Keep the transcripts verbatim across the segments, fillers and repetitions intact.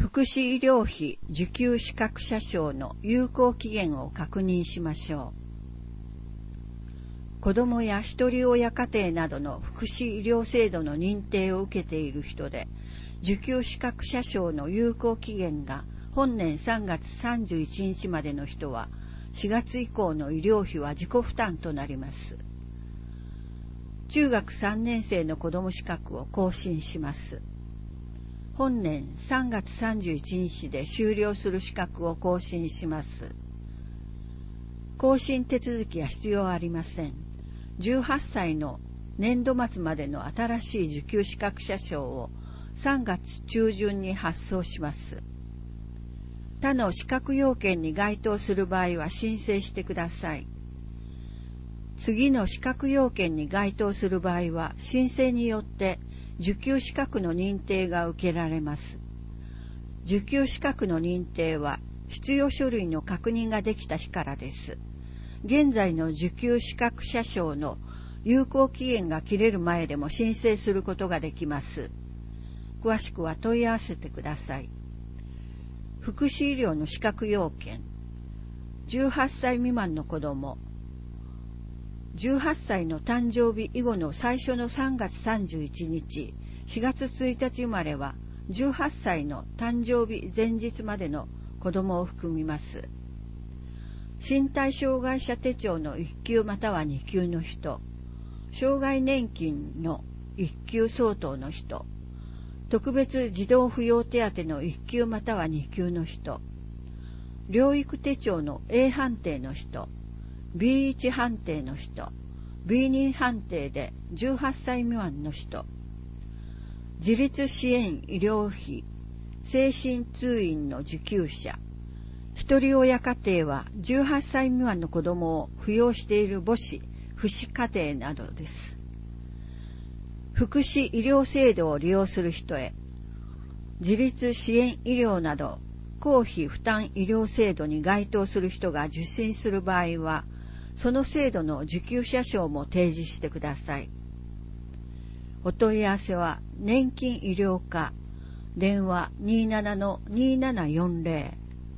福祉医療費受給資格者証の有効期限を確認しましょう。子どもや一人親家庭などの福祉医療制度の認定を受けている人で、受給資格者証の有効期限が本年さんがつさんじゅういちにちまでの人は、しがつ以降の医療費は自己負担となります。中学さんねん生の子ども資格を更新します。本年さんがつさんじゅういちにちで終了する資格を更新します。更新手続きは必要ありません。じゅうはっさいの年度末までの新しい受給資格者証をさんがつちゅうじゅんに発送します。他の資格要件に該当する場合は申請してください。次の資格要件に該当する場合は申請によって受給資格の認定が受けられます。受給資格の認定は必要書類の確認ができた日からです。現在の受給資格者証の有効期限が切れる前でも申請することができます。詳しくは問い合わせてください。福祉医療の資格要件。じゅうはっさい未満の子ども。じゅうはっさいの誕生日以後の最初のさんがつさんじゅういちにち、しがつついたち生まれはじゅうはっさいの誕生日前日までの子どもを含みます。身体障害者手帳のいっきゅうまたはにきゅうの人、障害年金のいっきゅう相当の人、特別児童扶養手当のいっきゅうまたはにきゅうの人、療育手帳の エー 判定の人、ビーワン 判定の人、ビーツー 判定でじゅうはっさい未満の人、自立支援医療費、精神通院の受給者、一人親家庭はじゅうはっさい未満の子どもを扶養している母子、父子家庭などです。福祉医療制度を利用する人へ、自立支援医療など公費負担医療制度に該当する人が受診する場合は、その制度の受給者証も提示してください。お問い合わせは年金医療課、電話 にーななのにーななよんぜ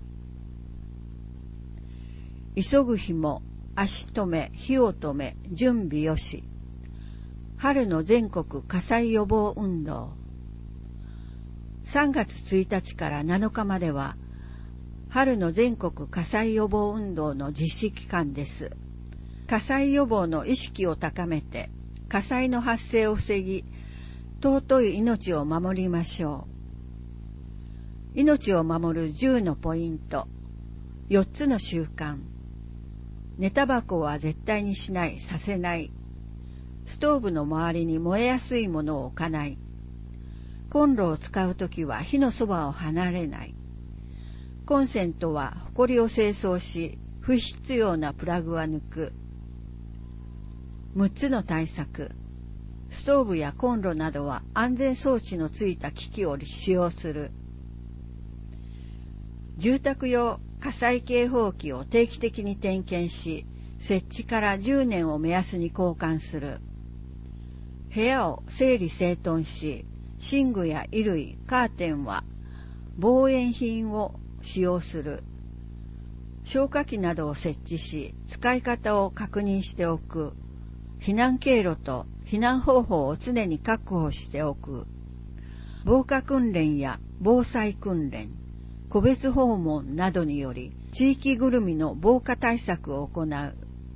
ろ。急ぐ紐、足止め、火を止め、準備よし。春の全国火災予防運動。さんがつついたちからなのかまでは、春の全国火災予防運動の実施期間です。火災予防の意識を高めて、火災の発生を防ぎ、尊い命を守りましょう。命を守るじゅうのポイント。よっつの習慣。寝タバコは絶対にしない、させない。ストーブの周りに燃えやすいものを置かない。コンロを使うときは火のそばを離れない。コンセントはホコリを清掃し、不必要なプラグは抜く。むっつの対策。ストーブやコンロなどは安全装置のついた機器を使用する。住宅用火災警報器を定期的に点検し、設置からじゅうねんを目安に交換する。部屋を整理整頓し、寝具や衣類、カーテンは防煙品を使用する。消火器などを設置し、使い方を確認しておく。避難経路と避難方法を常に確保しておく。防火訓練や防災訓練、個別訪問などにより地域ぐるみの防火対策を行う。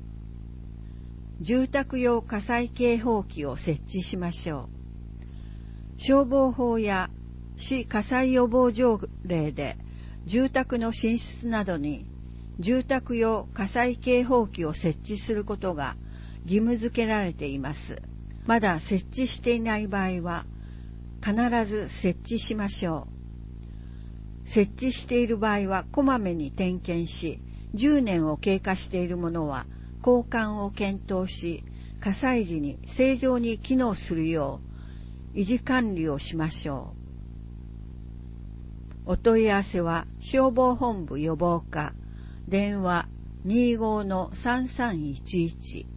住宅用火災警報器を設置しましょう。消防法や市火災予防条例で住宅の寝室などに住宅用火災警報器を設置することが義務付けられています。まだ設置していない場合は必ず設置しましょう。設置している場合はこまめに点検し、じゅうねんを経過しているものは交換を検討し、火災時に正常に機能するよう維持管理をしましょう。お問い合わせは消防本部予防課、電話 にーごーのさんさんいちいち。